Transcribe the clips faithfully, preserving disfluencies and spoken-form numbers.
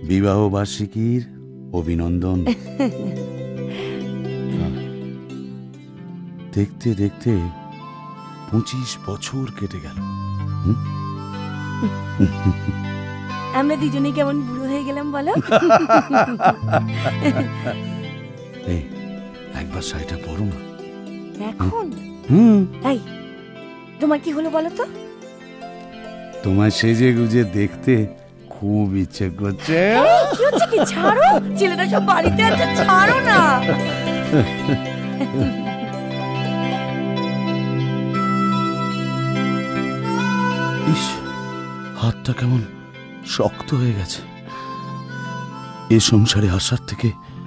বিবাহ বার্ষিকীর অভিনন্দন। দেখতে দেখতে পঁচিশ বছর কেটে গেল। আমরা দুজনে কেমন বুড়ো হয়ে গেলাম বলো। এই একবার শাড়িটা পরো না এখন। হুম এই তোমার কি হলো বলো তো? তোমার সেজে গুজে দেখতে খুব ইচ্ছে করছে। কি হচ্ছে কি? ছাড়ো, ছেলেটা সব বাড়িতে আছে, ছাড়ো না। ইস, হাতটা কেমন শক্ত হয়ে গেছে। এ সংসারে আসার থেকে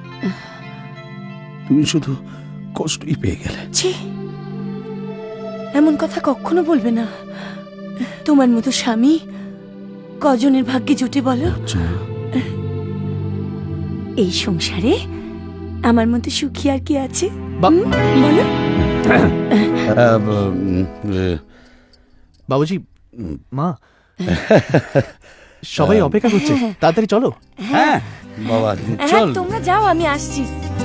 তুমি শুধু কষ্টই পেয়ে গেলে। ছি, এমন কথা কখনো বলবে না। তোমার মতো স্বামী কজনের ভাগ্যে জুটে বলো? এই সংসারে আমার মতো সুখী আর কি আছে বলো? বাবুজি, মা, সবাই অপেক্ষা করছে, তাড়াতাড়ি চলো। হ্যাঁ বাবা, চল। তোমরা যাও, আমি আসছি।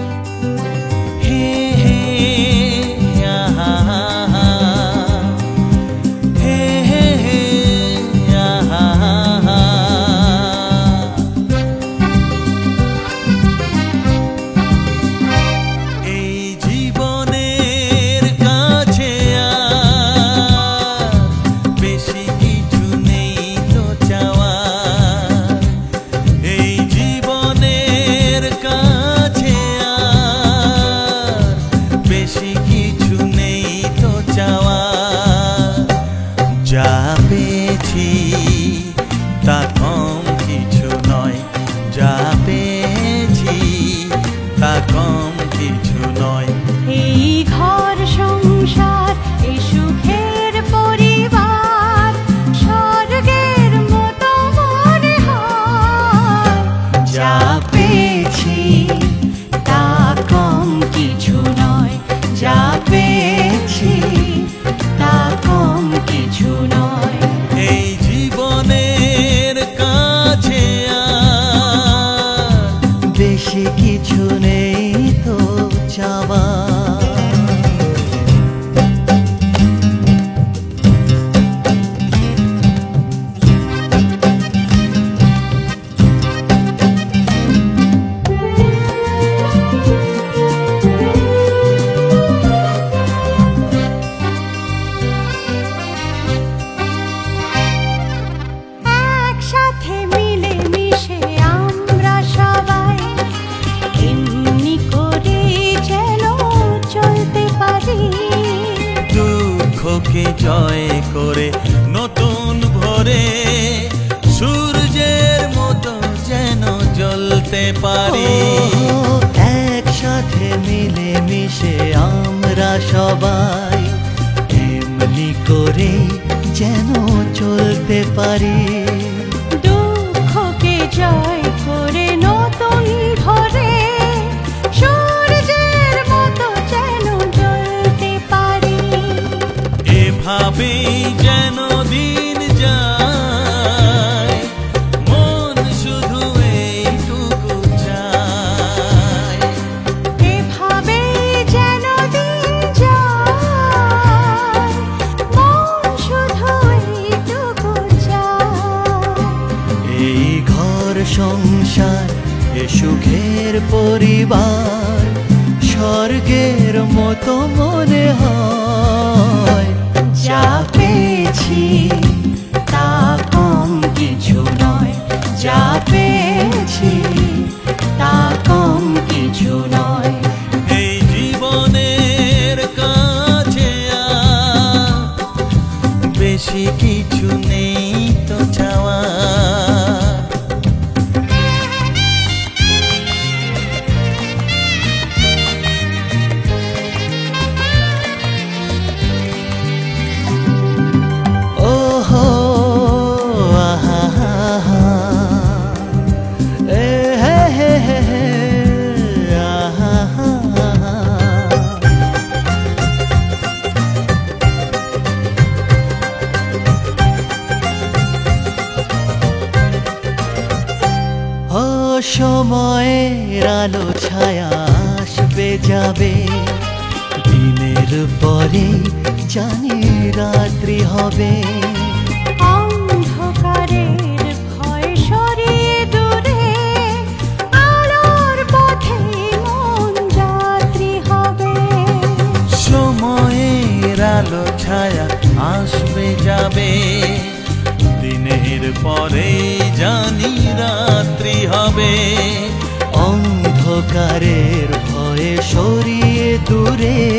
জয় করে নতুন ভরে সূর্যের মতো যেন জ্বলতে পারি। একসাথে মিলে মিশে আমরা সবাই এমনি করে যেন চলতে পারি। দুঃখকে জয় করে নতুন ভরে সূর্যের মতো যেন জ্বলতে পারি। এভাবেই যেন দিন যায়, মন শুধু এইটুকু চায়। এভাবেই যেন দিন যায়, মন শুধু এইটুকু চায়। এই ঘর সংসার এ সুখের পরিবার স্বর্গের মতো মনে হয়। যা পেয়েছি তা কম কিছু নয়, যা পেয়েছি তা কম কিছু নয়। এই জীবনের কাছে আর বেশি কিছু নেই তো চাওয়া। সময়ের আলো ছায়া আসবে যাবে, দিনের পরে জানি রাত্রি হবে। অন্ধকারের ভয় সরিয়ে দূরে আলোর পথে মন যাত্রী হবে। সময়ের আলো ছায়া আসবে যাবে, দিনের পরে জানি রাত্রি হবে। অন্ধকারের ভয়ে সরিয়ে দূরে